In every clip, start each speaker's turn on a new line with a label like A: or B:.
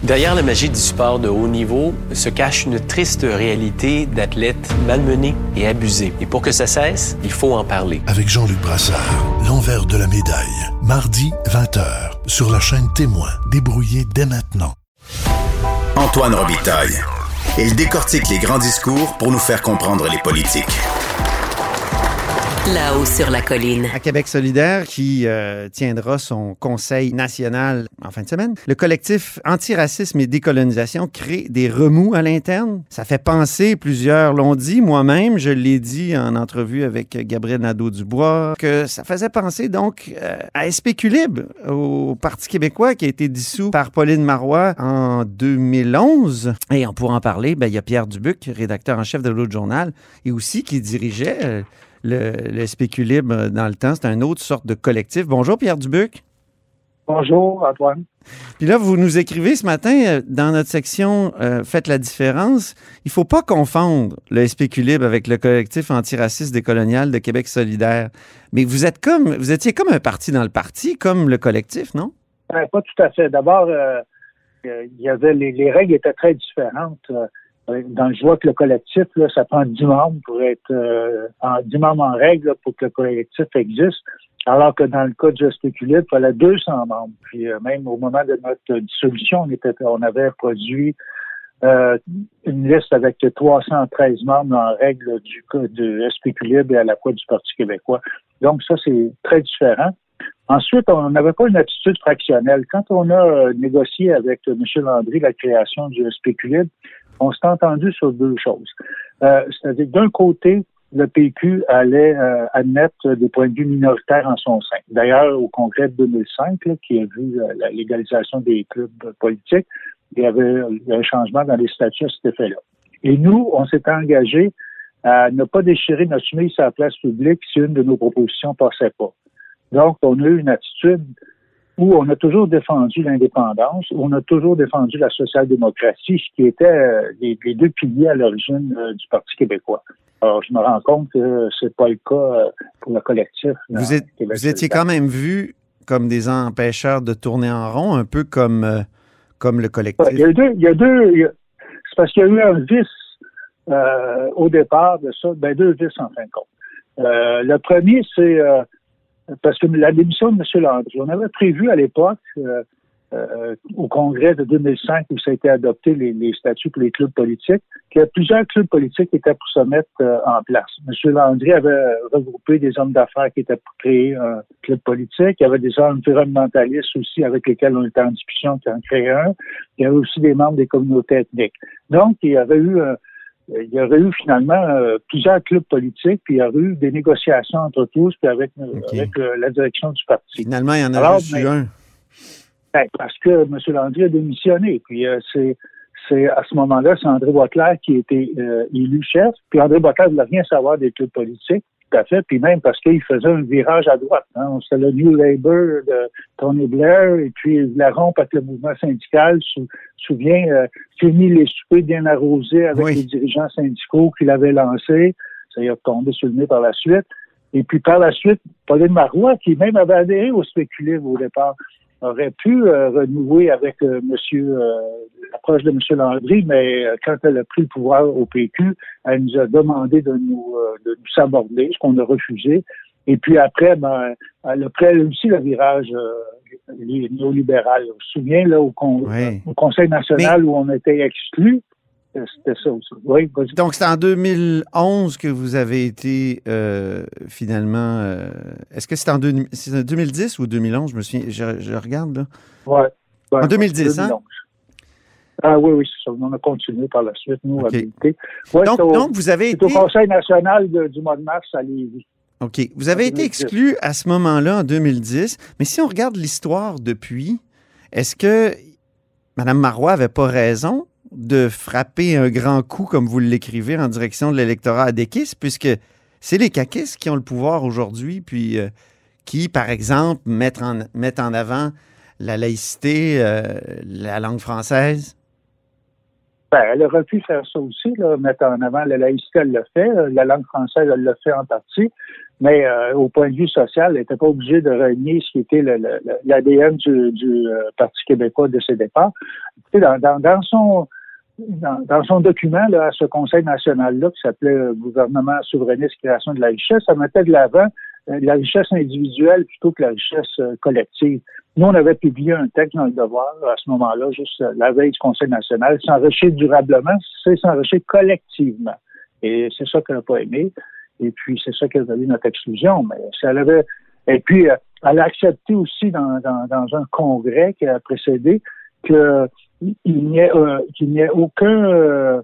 A: Derrière la magie du sport de haut niveau se cache une triste réalité d'athlètes malmenés et abusés. Et pour que ça cesse, il faut en parler.
B: Avec Jean-Luc Brassard, l'envers de la médaille. Mardi, 20h, sur la chaîne Témoin. Débrouillez dès maintenant.
C: Antoine Robitaille. Il décortique les grands discours pour nous faire comprendre les politiques.
D: Là-haut sur la colline.
E: À Québec solidaire, qui tiendra son conseil national en fin de semaine, le collectif Antiracisme et Décolonisation crée des remous à l'interne. Ça fait penser, plusieurs l'ont dit, moi-même, je l'ai dit en entrevue avec Gabriel Nadeau-Dubois, que ça faisait penser donc à SP-Culibre, au Parti québécois qui a été dissous par Pauline Marois en 2011. Et on pourra en parler, il y a Pierre Dubuc, rédacteur en chef de l'autre journal, et aussi qui dirigeait... Le SP-Culibre, dans le temps, c'est une autre sorte de collectif. Bonjour, Pierre Dubuc.
F: Bonjour, Antoine.
E: Puis là, vous nous écrivez ce matin, dans notre section Faites la différence, il ne faut pas confondre le SP-Culibre avec le collectif antiraciste décolonial de Québec solidaire. Mais vous étiez comme un parti dans le parti, comme le collectif, non?
F: Pas tout à fait. D'abord, il y avait les règles étaient très différentes. Je vois que le collectif, là, ça prend 10 membres pour être 10 membres en règle là, pour que le collectif existe. Alors que dans le cas du SP-Culibre, il fallait 200 membres. Puis même au moment de notre dissolution, on avait produit une liste avec 313 membres en règle du SP-Culibre et à la fois du Parti québécois. Donc ça, c'est très différent. Ensuite, on n'avait pas une attitude fractionnelle. Quand on a négocié avec M. Landry la création du SP-Culibre, on s'est entendu sur deux choses. C'est-à-dire, d'un côté, le PQ allait admettre des points de vue minoritaires en son sein. D'ailleurs, au congrès de 2005, là, qui a vu la légalisation des clubs politiques, il y avait un changement dans les statuts à cet effet-là. Et nous, on s'était engagé à ne pas déchirer notre chemise sur la place publique si une de nos propositions passait pas. Donc, on a eu une attitude où on a toujours défendu l'indépendance, où on a toujours défendu la social-démocratie, ce qui était les deux piliers à l'origine du Parti québécois. Alors, je me rends compte que c'est pas le cas pour le collectif.
E: Vous étiez quand même vus comme des empêcheurs de tourner en rond, un peu comme le collectif.
F: Il y a deux, c'est parce qu'il y a eu un vice au départ de ça, deux vices en fin de compte. Le premier, c'est parce que la démission de M. Landry, on avait prévu à l'époque, au congrès de 2005, où ça a été adopté, les statuts pour les clubs politiques, qu'il y a plusieurs clubs politiques qui étaient pour se mettre en place. M. Landry avait regroupé des hommes d'affaires qui étaient pour créer un club politique. Il y avait des environnementalistes aussi avec lesquels on était en discussion qui en créaient un. Il y avait aussi des membres des communautés ethniques. Donc, il y aurait eu finalement plusieurs clubs politiques, puis il y aurait eu des négociations entre tous, puis avec la direction du parti.
E: Finalement, il y en a juste eu un.
F: Parce que M. Landry a démissionné. Puis c'est à ce moment-là, c'est André Boisclair qui a été élu chef. Puis André Boisclair ne voulait rien savoir des clubs politiques, tout à fait. Puis même parce qu'il faisait un virage à droite. Hein. C'était le New Labour de Tony Blair, et puis il voulait rompre avec le mouvement syndical. Souviens, fini les soupers bien arrosés avec les dirigeants syndicaux qu'il avait lancés. Ça y est tombé sur le nez par la suite. Et puis par la suite, Pauline Marois, qui même avait adhéré au spéculisme au départ, aurait pu renouer avec l'approche de M. Landry, mais quand elle a pris le pouvoir au PQ, elle nous a demandé de nous saborder, ce qu'on a refusé. Et puis après, elle a pris aussi le virage néolibéral. On se souvient là, au Conseil national où on était exclus. C'était ça aussi. Oui,
E: donc, c'est en 2011 que vous avez été finalement... est-ce que c'est en 2010 ou 2011? Je me souviens, je regarde, là.
F: Ouais,
E: en 2010, 2011. Hein?
F: Ah oui, c'est ça. On a continué par la suite, nous, à militer. Ouais,
E: donc, vous avez été...
F: au Conseil national du mois de mars à Lévis.
E: OK. Vous avez été exclu à ce moment-là, en 2010. Mais si on regarde l'histoire depuis, est-ce que Mme Marois n'avait pas raison de frapper un grand coup, comme vous l'écrivez, en direction de l'électorat adéquiste, puisque c'est les caquistes qui ont le pouvoir aujourd'hui, puis qui, par exemple, mettent en avant la laïcité, la langue française?
F: elle aurait pu faire ça aussi, là, mettre en avant la laïcité, elle l'a fait, la langue française, elle l'a fait en partie, mais au point de vue social, elle n'était pas obligée de renier ce qui était l'ADN du Parti québécois de ses départs. Dans son document là, à ce Conseil national-là, qui s'appelait Gouvernement souverainiste, création de la richesse, ça mettait de l'avant la richesse individuelle plutôt que la richesse collective. Nous, on avait publié un texte dans Le Devoir à ce moment-là, juste la veille du Conseil national. S'enrichir durablement, c'est s'enrichir collectivement. Et c'est ça qu'elle n'a pas aimé. Et puis, c'est ça qui a valu notre exclusion. Mais ça l'avait. Et puis, elle a accepté aussi dans un congrès qui a précédé qu'il n'y ait aucun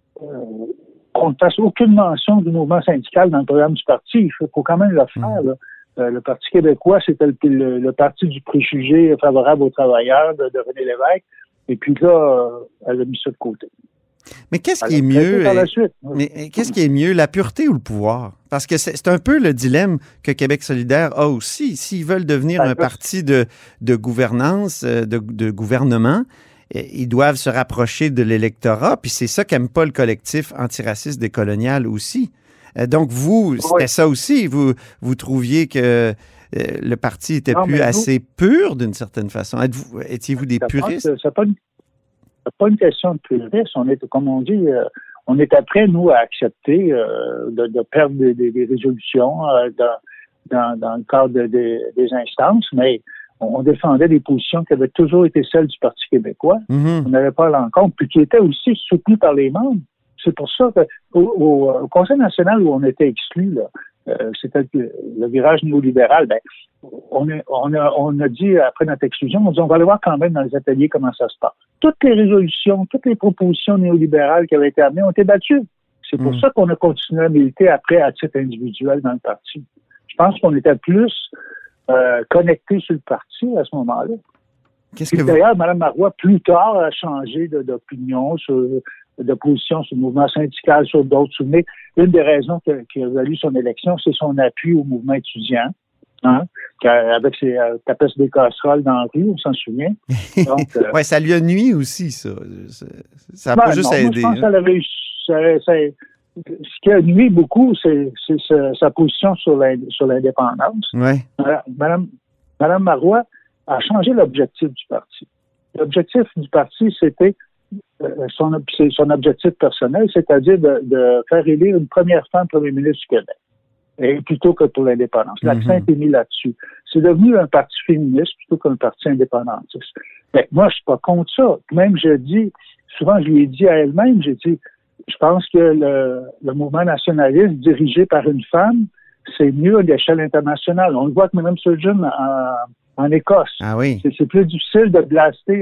F: qu'on ne fasse aucune mention du mouvement syndical dans le programme du parti. Il faut quand même le faire. Là. Le Parti québécois, c'était le parti du préjugé favorable aux travailleurs de René Lévesque. Et puis là, elle a mis ça de côté.
E: Mais qu'est-ce qui est mieux? Mais qu'est-ce qui est mieux, la pureté ou le pouvoir? Parce que c'est un peu le dilemme que Québec solidaire a aussi. S'ils veulent devenir un parti de gouvernance, de gouvernement, ils doivent se rapprocher de l'électorat, puis c'est ça qu'aime pas le collectif antiraciste décolonial aussi. Donc, vous, c'était ça aussi. Vous trouviez que le parti était plus assez pur d'une certaine façon. Étiez-vous des puristes?
F: C'est pas une question de purisme. On est, comme on dit, on était prêts, nous, à accepter de perdre des résolutions dans le cadre des instances, mais on défendait des positions qui avaient toujours été celles du Parti québécois. Mm-hmm. On n'avait pas à l'encontre, puis qui étaient aussi soutenues par les membres. C'est pour ça qu'au Conseil national où on était exclus, c'était le virage néolibéral, on a dit, après notre exclusion, on va aller voir quand même dans les ateliers comment ça se passe. Toutes les résolutions, toutes les propositions néolibérales qui avaient été amenées ont été battues. C'est pour ça qu'on a continué à militer après à titre individuel dans le parti. Je pense qu'on était plus connectés sur le parti à ce moment-là. D'ailleurs, Mme Marois, plus tard, a changé d'opinion, de position sur le mouvement syndical, sur d'autres. Souvenez, une des raisons qui a valu son élection, c'est son appui au mouvement étudiant, avec ses tapes des casseroles dans la rue, on s'en souvient.
E: Oui, ça lui a nuit aussi, ça. Ça n'a pas juste aidé.
F: Je pense qu'elle a réussi. Ce qui a nuit beaucoup, c'est sa position sur l'indépendance.
E: Ouais.
F: Mme Marois a changé l'objectif du parti. L'objectif du parti, c'était son objectif personnel, c'est-à-dire de faire élire une première femme premier ministre du Québec, et plutôt que pour l'indépendance. L'accent est mis là-dessus. C'est devenu un parti féministe plutôt qu'un parti indépendantiste. Mais moi, je suis pas contre ça. Même, souvent, je lui ai dit à elle-même, j'ai dit, je pense que le mouvement nationaliste dirigé par une femme, c'est mieux à l'échelle internationale. On le voit que Mme Sturgeon en Écosse.
E: Ah oui. C'est
F: plus difficile de blaster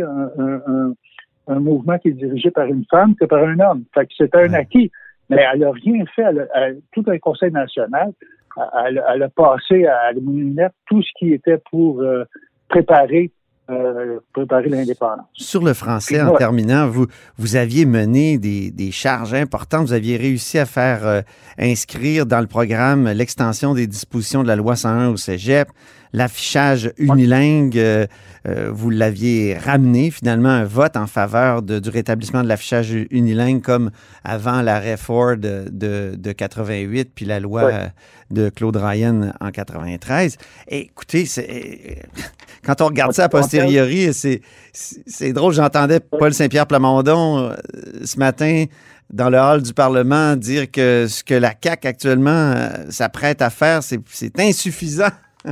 F: un mouvement qui est dirigé par une femme que par un homme. Fait que c'est un acquis. Mais elle n'a rien fait. Tout un conseil national, elle a passé à la lunette tout ce qui était pour préparer l'indépendance.
E: Sur le français, en terminant, vous aviez mené des charges importantes. Vous aviez réussi à faire inscrire dans le programme l'extension des dispositions de la loi 101 au cégep, l'affichage unilingue. Vous l'aviez ramené, finalement, un vote en faveur du rétablissement de l'affichage unilingue comme avant l'arrêt Ford de 88 puis la loi de Claude Ryan en 93. Et écoutez, quand on regarde ça a posteriori, c'est drôle. J'entendais Paul Saint-Pierre Plamondon ce matin dans le hall du Parlement dire que ce que la CAQ actuellement s'apprête à faire, c'est insuffisant.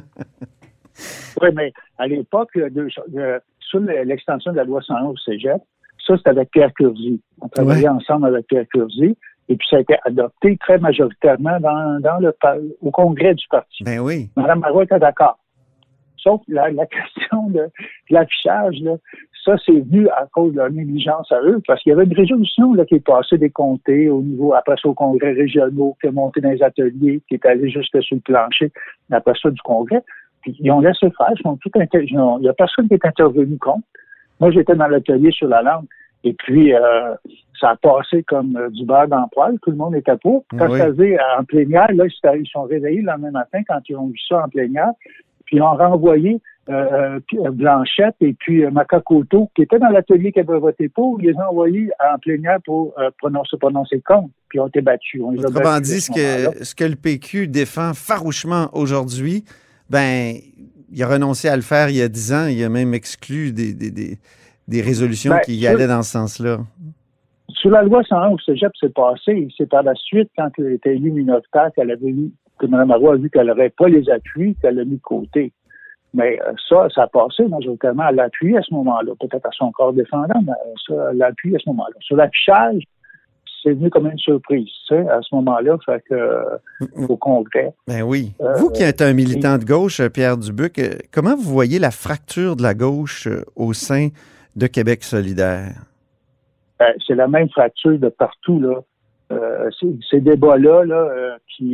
F: Oui, mais à l'époque, sur l'extension de la loi 101 au cégep, ça, c'était avec Pierre Curzi. On travaillait ensemble avec Pierre Curzi. Et puis, ça a été adopté très majoritairement au congrès du parti.
E: Ben oui.
F: Mme Marois était d'accord. Sauf la question de l'affichage, là, ça, c'est venu à cause de leur négligence à eux, parce qu'il y avait une résolution là, qui est passée des comtés au niveau, après ça, au congrès régionaux, qui est monté dans les ateliers, qui est allé jusque sur le plancher, après ça, du congrès. Puis, ils ont laissé faire. Il n'y a personne qui est intervenu contre. Moi, j'étais dans l'atelier sur la langue. Et puis, ça a passé comme du beurre dans le poêle. Tout le monde était pour. Quand ça faisait en plénière, là, ils sont réveillés le lendemain matin quand ils ont vu ça en plénière. Puis, ils ont renvoyé Blanchette et puis Macacoto, qui étaient dans l'atelier qui avait voté pour, ils les ont envoyés en plénière pour prononcer contre, puis ils ont été battus.
E: Autrement dit, ce que le PQ défend farouchement aujourd'hui, ben, il a renoncé à le faire il y a 10 ans, il a même exclu des résolutions qui allaient dans ce sens-là.
F: Sur la loi 101 au cégep, c'est passé. C'est par la suite, quand elle était élue minoritaire, que Mme Marois a vu qu'elle n'aurait pas les appuis, qu'elle l'a mis de côté. Mais ça a passé majoritairement à l'appui à ce moment-là. Peut-être à son corps défendant, mais ça, à l'appui à ce moment-là. Sur l'affichage, c'est venu comme une surprise, tu sais, à ce moment-là, fait que au Congrès.
E: Ben oui. Vous qui êtes un militant de gauche, Pierre Dubuc, comment vous voyez la fracture de la gauche au sein de Québec solidaire?
F: C'est la même fracture de partout, là. Ces débats-là, qui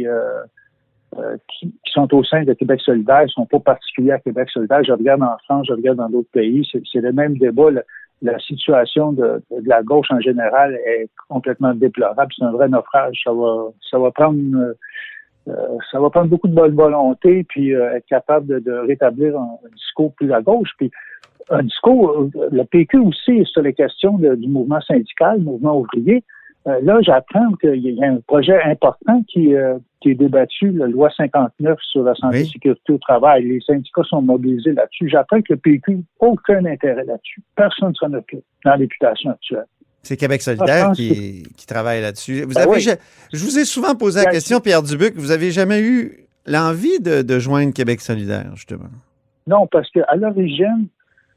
F: sont au sein de Québec solidaire, ne sont pas particuliers à Québec solidaire. Je regarde en France, je regarde dans d'autres pays. C'est le même débat. La situation de la gauche en général est complètement déplorable. C'est un vrai naufrage. Ça va prendre beaucoup de bonne volonté, puis être capable de rétablir un discours plus à gauche. Puis un discours, le PQ aussi, sur les questions du mouvement syndical, mouvement ouvrier. Là, j'apprends qu'il y a un projet important qui est débattu, la loi 59 sur la santé et la sécurité au travail. Les syndicats sont mobilisés là-dessus. J'apprends que le PQ n'a aucun intérêt là-dessus. Personne ne s'en occupe dans la députation actuelle.
E: C'est Québec solidaire qui travaille là-dessus. Je vous ai souvent posé la question, Pierre Dubuc, vous n'avez jamais eu l'envie de joindre Québec solidaire, justement?
F: Non, parce qu'à l'origine,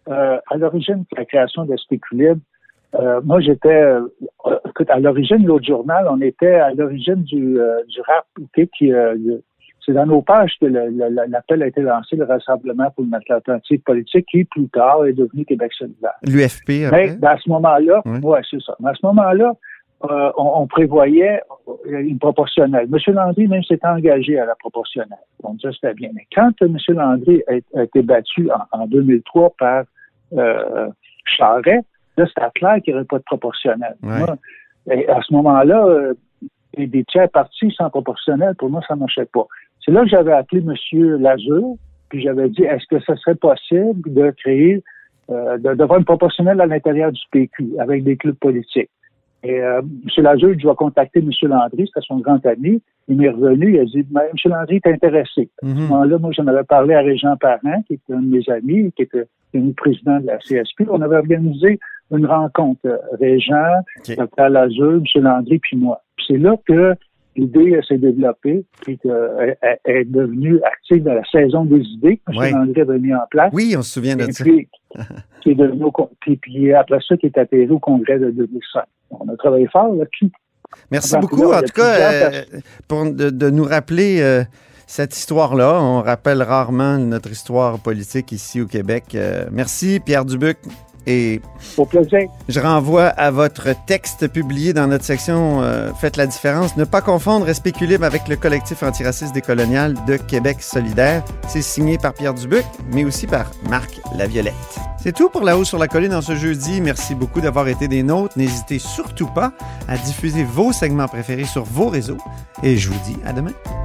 F: de la création d'Esprit Libre, moi, j'étais, à l'origine, l'autre journal, on était à l'origine du rap, c'est dans nos pages que l'appel a été lancé, le Rassemblement pour une alternative politique, qui, plus tard, est devenu Québec solidaire.
E: L'UFP, après?
F: Mais, à ce moment-là, c'est ça. Mais à ce moment-là, on prévoyait une proportionnelle. M. Landry, même, s'était engagé à la proportionnelle. Donc, ça, c'était bien. Mais quand M. Landry a été battu en 2003 par Charest, là, c'était clair qu'il n'y aurait pas de proportionnel.
E: Ouais.
F: Moi, et à ce moment-là, des tiers partis sans proportionnel, pour moi, ça ne marchait pas. C'est là que j'avais appelé M. Lazure, puis j'avais dit, est-ce que ce serait possible de créer, d'avoir une proportionnelle à l'intérieur du PQ, avec des clubs politiques? Et M. Lazure, je vais contacter M. Landry, c'était son grand ami. Il m'est revenu, il a dit, M. Landry est intéressé. À ce moment-là, moi, j'en avais parlé à Régent Parent, qui était un de mes amis, qui était devenu président de la CSP. On avait organisé une rencontre, Régent, Dr. Lazure, M. Landry, puis moi. Puis c'est là que l'idée s'est développée, puis qu'elle est devenue active dans la saison des idées que M. Landry avait mis en place.
E: Oui, on se souvient de ça.
F: Puis, qui est devenu puis après ça, qui est atterri au congrès de 2005. On a travaillé fort là-dessus.
E: Merci beaucoup, en tout cas, de nous rappeler cette histoire-là. On rappelle rarement notre histoire politique ici au Québec. Merci, Pierre Dubuc. Et
F: au plaisir.
E: Je renvoie à votre texte publié dans notre section Faites la différence. Ne pas confondre Esprit Libre avec le collectif antiraciste décolonial de Québec solidaire. C'est signé par Pierre Dubuc, mais aussi par Marc Laviolette. C'est tout pour La Haut sur la Colline en ce jeudi. Merci beaucoup d'avoir été des nôtres. N'hésitez surtout pas à diffuser vos segments préférés sur vos réseaux. Et je vous dis à demain.